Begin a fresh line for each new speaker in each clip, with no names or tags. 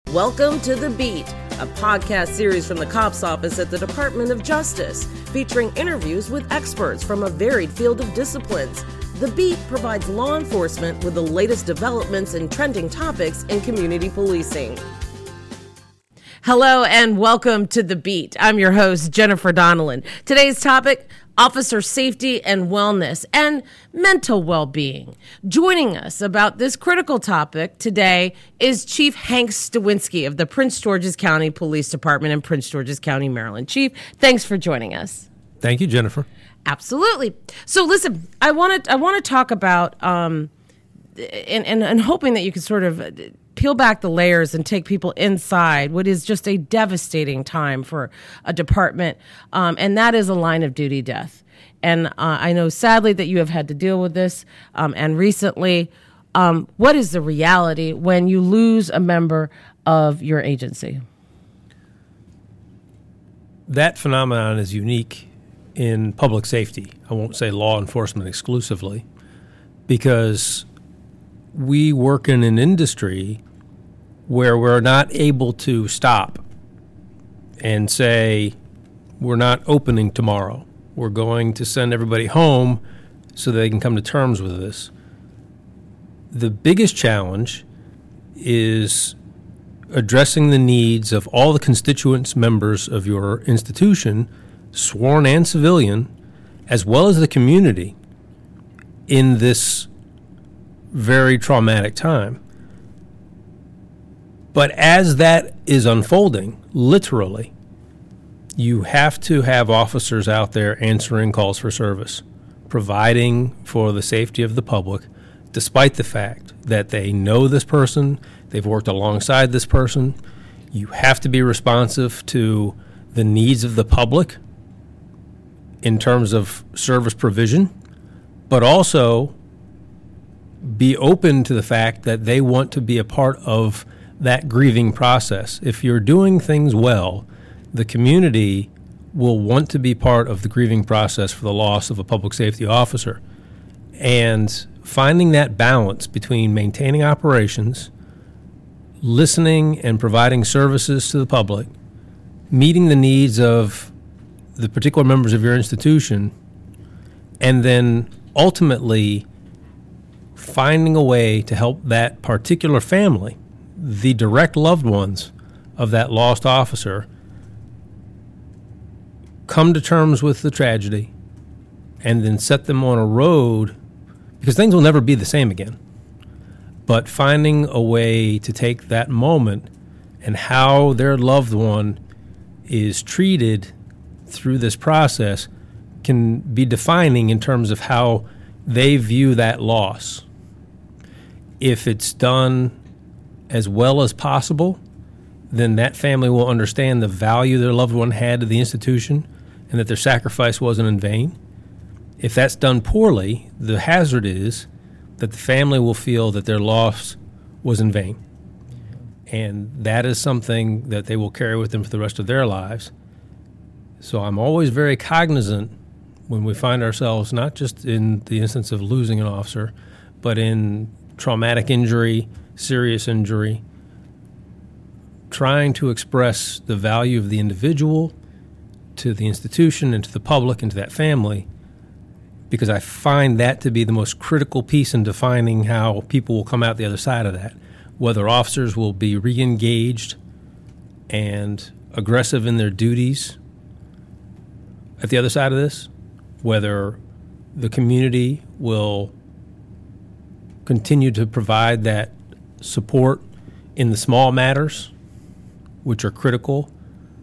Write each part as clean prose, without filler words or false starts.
Welcome to The Beat, a podcast series from the Cops Office at the Department of Justice, featuring interviews with experts from a varied field of disciplines. The Beat provides law enforcement with the latest developments and trending topics in community policing. Hello and welcome to The Beat. I'm your host, Jennifer Donnellan. Today's topic, officer safety and wellness and mental well-being. Joining us about this critical topic today is Chief Hank Stawinski of the Prince George's County Police Department in Prince George's County, Maryland. Chief, thanks for joining us.
Thank you, Jennifer.
Absolutely. So listen, I want to talk about and hoping that you can sort of peel back the layers and take people inside what is just a devastating time for a department, and that is a line of duty death. And I know sadly that you have had to deal with this, and recently, what is the reality when you lose a member of your agency?
That phenomenon is unique in public safety. I won't say law enforcement exclusively, because we work in an industry where we're not able to stop and say, we're not opening tomorrow. We're going to send everybody home so they can come to terms with this. The biggest challenge is addressing the needs of all the constituents members of your institution, sworn and civilian, as well as the community in this very traumatic time. But as that is unfolding, literally, you have to have officers out there answering calls for service, providing for the safety of the public, despite the fact that they know this person, they've worked alongside this person. You have to be responsive to the needs of the public in terms of service provision, but also be open to the fact that they want to be a part of that grieving process. If you're doing things well, the community will want to be part of the grieving process for the loss of a public safety officer. And finding that balance between maintaining operations, listening and providing services to the public, meeting the needs of the particular members of your institution, and then ultimately finding a way to help that particular family, the direct loved ones of that lost officer, come to terms with the tragedy and then set them on a road, because things will never be the same again. But finding a way to take that moment and how their loved one is treated through this process can be defining in terms of how they view that loss. If it's done as well as possible, then that family will understand the value their loved one had to the institution and that their sacrifice wasn't in vain. If that's done poorly, the hazard is that the family will feel that their loss was in vain. And that is something that they will carry with them for the rest of their lives. So I'm always very cognizant when we find ourselves not just in the instance of losing an officer, but in traumatic injury, serious injury, trying to express the value of the individual to the institution and to the public and to that family, because I find that to be the most critical piece in defining how people will come out the other side of that, whether officers will be re-engaged and aggressive in their duties at the other side of this, whether the community will continue to provide that support in the small matters, which are critical,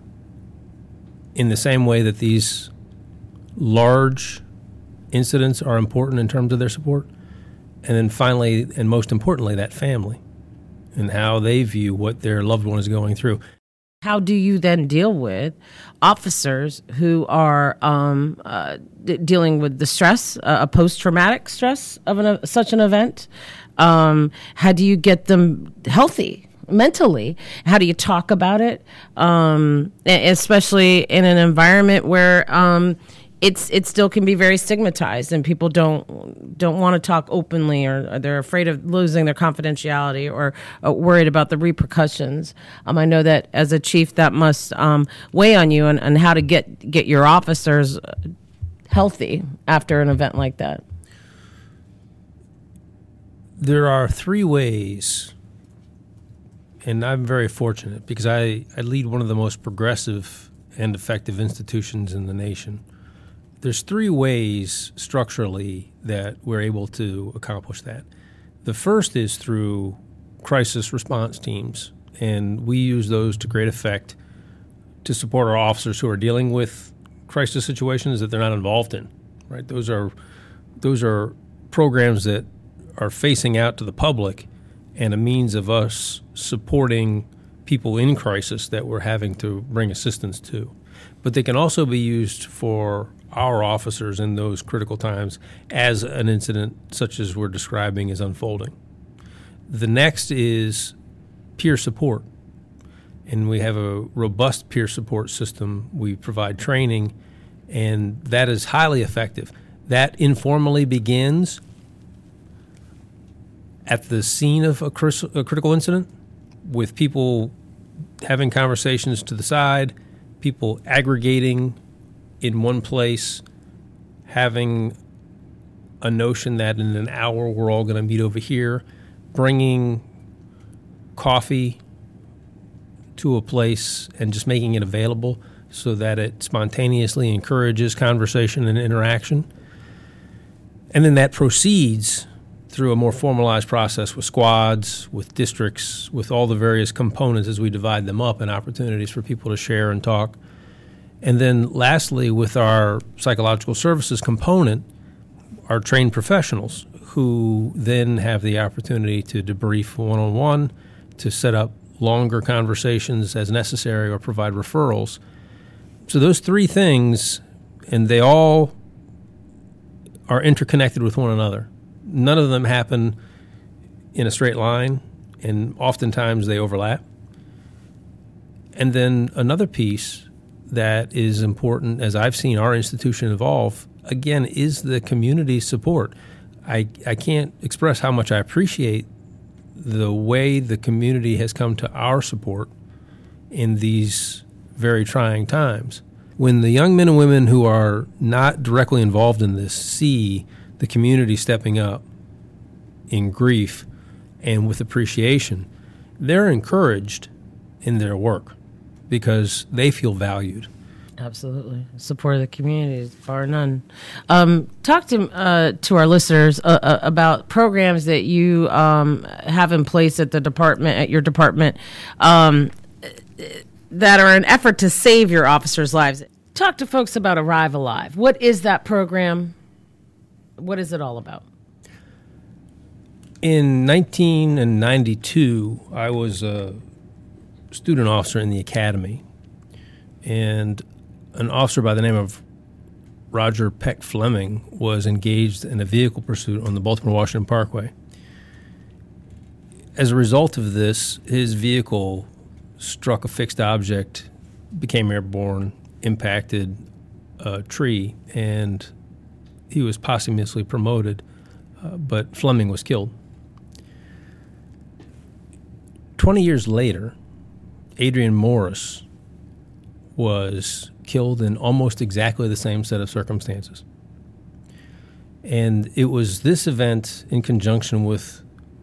in the same way that these large incidents are important in terms of their support. And then finally, and most importantly, that family and how they view what their loved one is going through.
How do you then deal with officers who are dealing with the stress, a post-traumatic stress of such an event? How do you get them healthy mentally? How do you talk about it, especially in an environment where it still can be very stigmatized, and people don't want to talk openly, or they're afraid of losing their confidentiality, or worried about the repercussions. I know that as a chief, that must weigh on you, and how to get your officers healthy after an event like that.
There are 3 ways, and I'm very fortunate because I lead one of the most progressive and effective institutions in the nation. There's 3 ways structurally that we're able to accomplish that. The first is through crisis response teams, and we use those to great effect to support our officers who are dealing with crisis situations that they're not involved in. Right? Those are programs that are facing out to the public and a means of us supporting people in crisis that we're having to bring assistance to. But they can also be used for our officers in those critical times as an incident such as we're describing is unfolding. The next is peer support. And we have a robust peer support system. We provide training, and that is highly effective. That informally begins at the scene of a critical incident, with people having conversations to the side, people aggregating in one place, having a notion that in an hour we're all going to meet over here, bringing coffee to a place and just making it available so that it spontaneously encourages conversation and interaction. And then that proceeds through a more formalized process with squads, with districts, with all the various components as we divide them up, and opportunities for people to share and talk. And then lastly, with our psychological services component, our trained professionals who then have the opportunity to debrief one-on-one, to set up longer conversations as necessary, or provide referrals. So those 3 things, and they all are interconnected with one another. None of them happen in a straight line, and oftentimes they overlap. And then another piece that is important, as I've seen our institution evolve, again, is the community support. I can't express how much I appreciate the way the community has come to our support in these very trying times. When the young men and women who are not directly involved in this see the community stepping up in grief and with appreciation, they're encouraged in their work because they feel valued.
Absolutely. Support of the community, bar none. Talk to our listeners about programs that you have in place at your department, that are an effort to save your officers' lives. Talk to folks about Arrive Alive. What is that program? What is it all about?
In 1992, I was a student officer in the academy, and an officer by the name of Roger Peck Fleming was engaged in a vehicle pursuit on the Baltimore-Washington Parkway. As a result of this, his vehicle struck a fixed object, became airborne, impacted a tree, and he was posthumously promoted, but Fleming was killed. 20 years later, Adrian Morris was killed in almost exactly the same set of circumstances. And it was this event, in conjunction with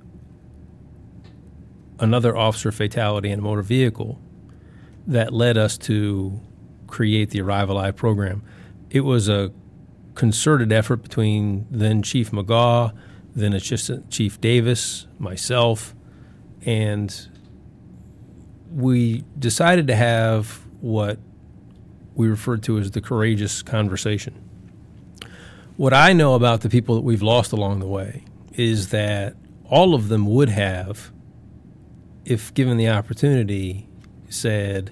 another officer fatality in a motor vehicle, that led us to create the Arrive Alive program. It was a concerted effort between then Chief McGaw, then Assistant Chief Davis, myself, and we decided to have what we referred to as the courageous conversation. What I know about the people that we've lost along the way is that all of them would have, if given the opportunity, said,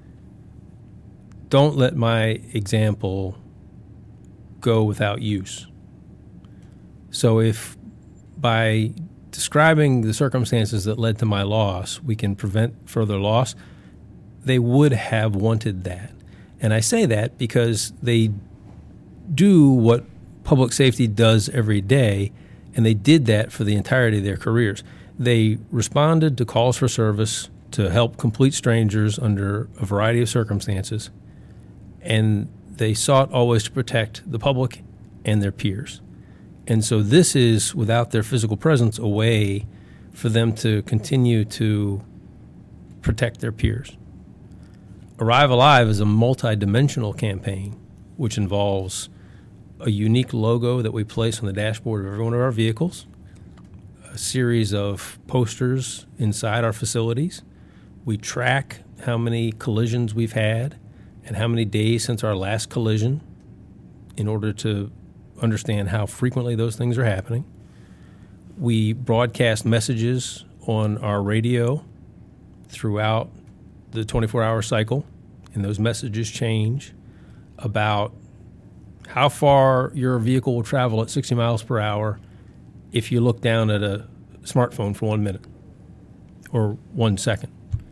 don't let my example go without use. So if by describing the circumstances that led to my loss, we can prevent further loss, they would have wanted that. And I say that because they do what public safety does every day, and they did that for the entirety of their careers. They responded to calls for service to help complete strangers under a variety of circumstances, and they sought always to protect the public and their peers. And so this is, without their physical presence, a way for them to continue to protect their peers. Arrive Alive is a multi-dimensional campaign which involves a unique logo that we place on the dashboard of every one of our vehicles, a series of posters inside our facilities. We track how many collisions we've had and how many days since our last collision in order to understand how frequently those things are happening. We broadcast messages on our radio throughout the 24-hour cycle, and those messages change about how far your vehicle will travel at 60 miles per hour if you look down at a smartphone for 1 minute or 1 second,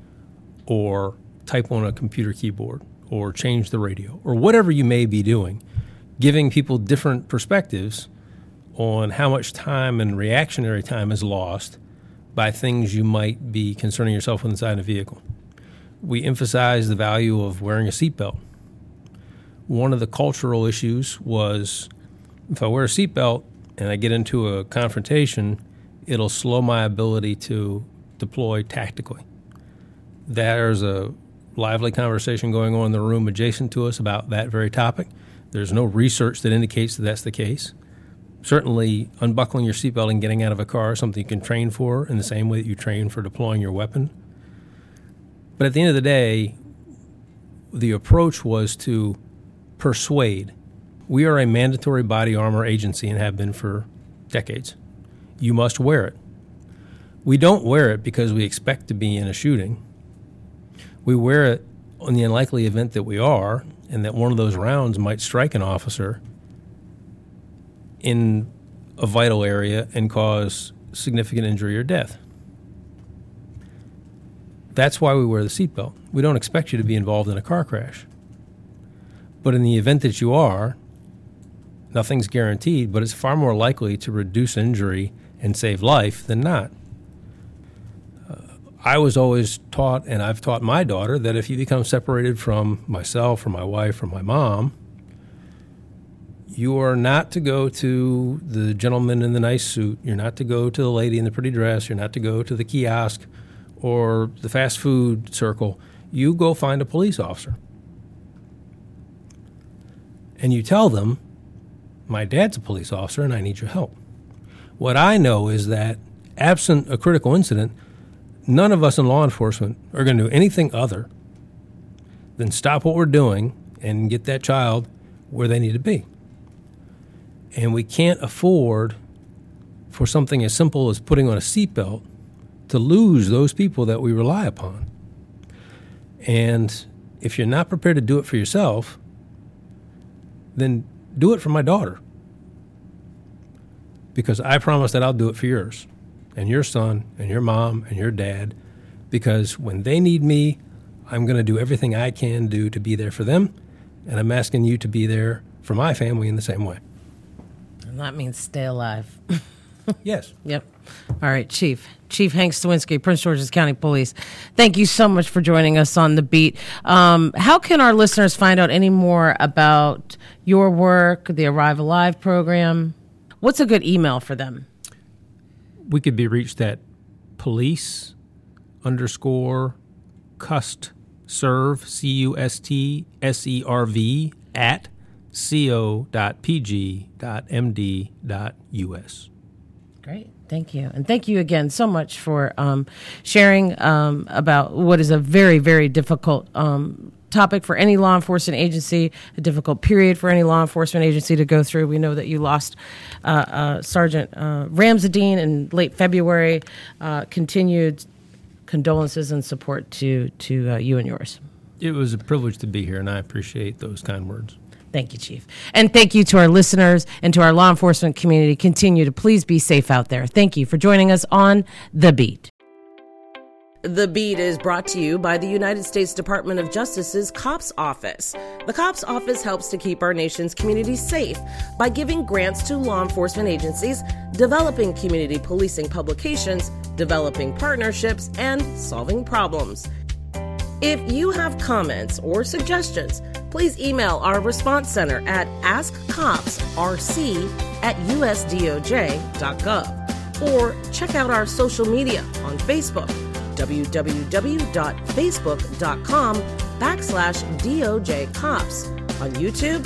or type on a computer keyboard, or change the radio, or whatever you may be doing, giving people different perspectives on how much time and reactionary time is lost by things you might be concerning yourself with inside a vehicle. We emphasize the value of wearing a seatbelt. One of the cultural issues was, if I wear a seatbelt and I get into a confrontation, it'll slow my ability to deploy tactically. There's a lively conversation going on in the room adjacent to us about that very topic. There's no research that indicates that that's the case. Certainly, unbuckling your seatbelt and getting out of a car is something you can train for in the same way that you train for deploying your weapon. But at the end of the day, the approach was to persuade. We are a mandatory body armor agency and have been for decades. You must wear it. We don't wear it because we expect to be in a shooting. We wear it on the unlikely event that we are, and that one of those rounds might strike an officer in a vital area and cause significant injury or death. That's why we wear the seatbelt. We don't expect you to be involved in a car crash. But in the event that you are, nothing's guaranteed, but it's far more likely to reduce injury and save life than not. I was always taught, and I've taught my daughter, that if you become separated from myself or my wife or my mom, you are not to go to the gentleman in the nice suit. You're not to go to the lady in the pretty dress. You're not to go to the kiosk or the fast food circle. You go find a police officer. And you tell them, my dad's a police officer and I need your help. What I know is that absent a critical incident, none of us in law enforcement are going to do anything other than stop what we're doing and get that child where they need to be. And we can't afford for something as simple as putting on a seatbelt to lose those people that we rely upon. And if you're not prepared to do it for yourself, then do it for my daughter. Because I promise that I'll do it for yours and your son and your mom and your dad. Because when they need me, I'm going to do everything I can do to be there for them. And I'm asking you to be there for my family in the same way.
And that means stay alive.
Yes.
Yep. All right, Chief Hank Stawinski, Prince George's County Police. Thank you so much for joining us on The Beat. How can our listeners find out any more about your work, the Arrive Alive program? What's a good email for them?
We could be reached at police_custserv, CUSTSERV at co.pg.md.us.
Great. Thank you. And thank you again so much for sharing about what is a very, very difficult topic for any law enforcement agency, a difficult period for any law enforcement agency to go through. We know that you lost Sergeant Ramzadine in late February. Continued condolences and support to you and yours.
It was a privilege to be here, and I appreciate those kind words.
Thank you, Chief. And thank you to our listeners and to our law enforcement community. Continue to please be safe out there. Thank you for joining us on The Beat. The Beat is brought to you by the United States Department of Justice's COPS Office. The COPS Office helps to keep our nation's communities safe by giving grants to law enforcement agencies, developing community policing publications, developing partnerships, and solving problems. If you have comments or suggestions, please email our response center at askcopsrc@usdoj.gov or check out our social media on Facebook, www.facebook.com/DOJCops, on YouTube,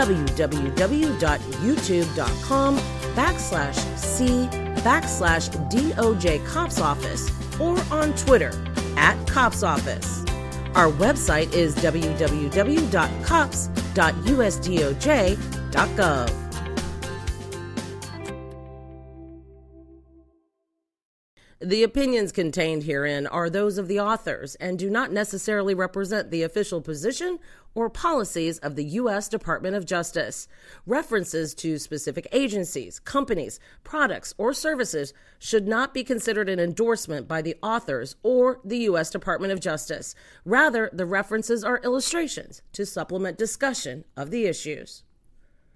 www.youtube.com/C/DOJCopsOffice, or on Twitter @CopsOffice. Our website is www.cops.usdoj.gov. The opinions contained herein are those of the authors and do not necessarily represent the official position or policies of the U.S. Department of Justice. References to specific agencies, companies, products, or services should not be considered an endorsement by the authors or the U.S. Department of Justice. Rather, the references are illustrations to supplement discussion of the issues.